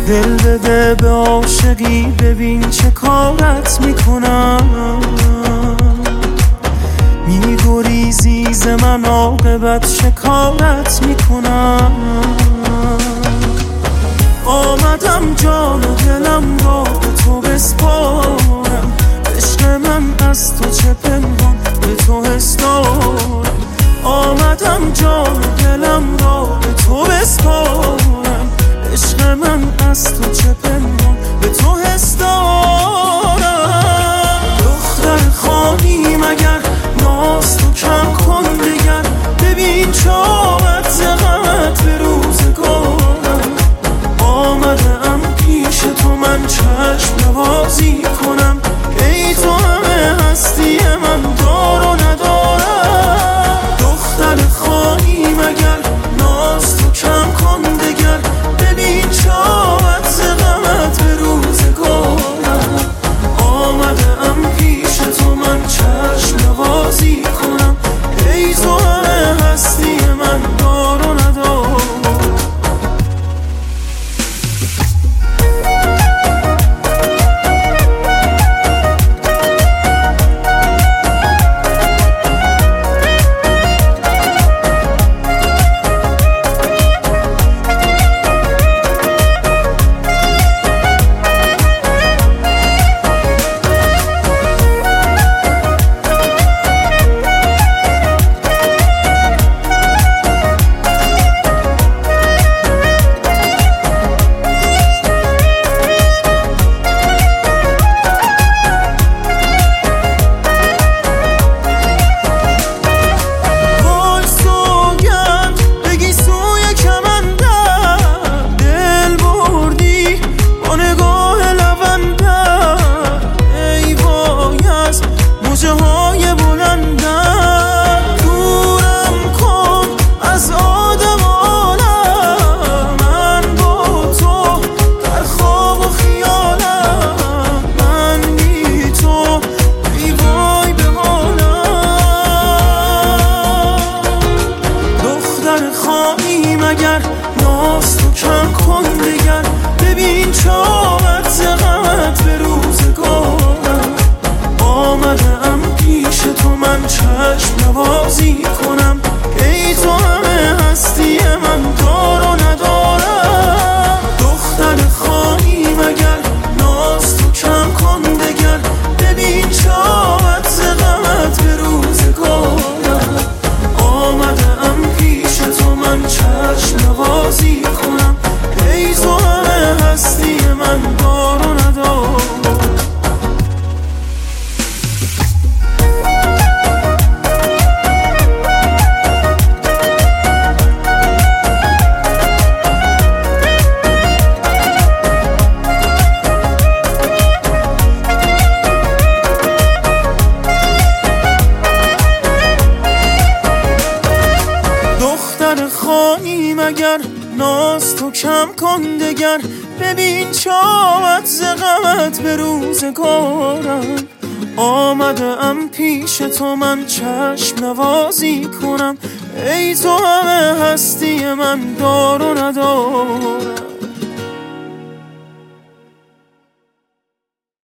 دل بده به عاشقی، ببین چه کارت میکنم. میگریزی ز من، عاقبت شکارت میکنم. آمدم جان و دلم را به تو بسپارم، عشق من از تو چه پنهان به تو حس دارم. آمدم جان و دلم را به تو بسپارم، عشق من از تو چه پنهان به تو حس دارم. دختر خواهی مگر ناز تو کم کن دگر، ببین چاوت ز غمت به روزگارم. آمدم پیش تو من چشم نوازی کنم، ای تو همه هستی من دار و ندارم. دختر خواهی مگر ناز تو کم کن دگر، ببین چاوت ز غمت به روزگارم. آمدم پیش تو من چشم نوازی کنم، ای تو همه هستی من دار و ندارم. خواهی مگر ناز تو کم کن دگر، ببین چاوت ز غمت به روزگارم. آمدم پیش تو من چشم نوازی کنم، ای تو همه هستی من دار و ندارم. دختر خواهی مگر ناز تو کم کن دگر، ببین چاوت ز غمت به روزگارم. آمدم پیش تو من چشم نوازی کنم، ای تو همه هستی من دار و ندارم. دختر خواهی مگر ناز تو کم کن دگر، ببین چاوت ز غمت به روزگارم. آمدم پیش تو من چشم نوازی کنم، ای تو همه هستی من دار و ندارم.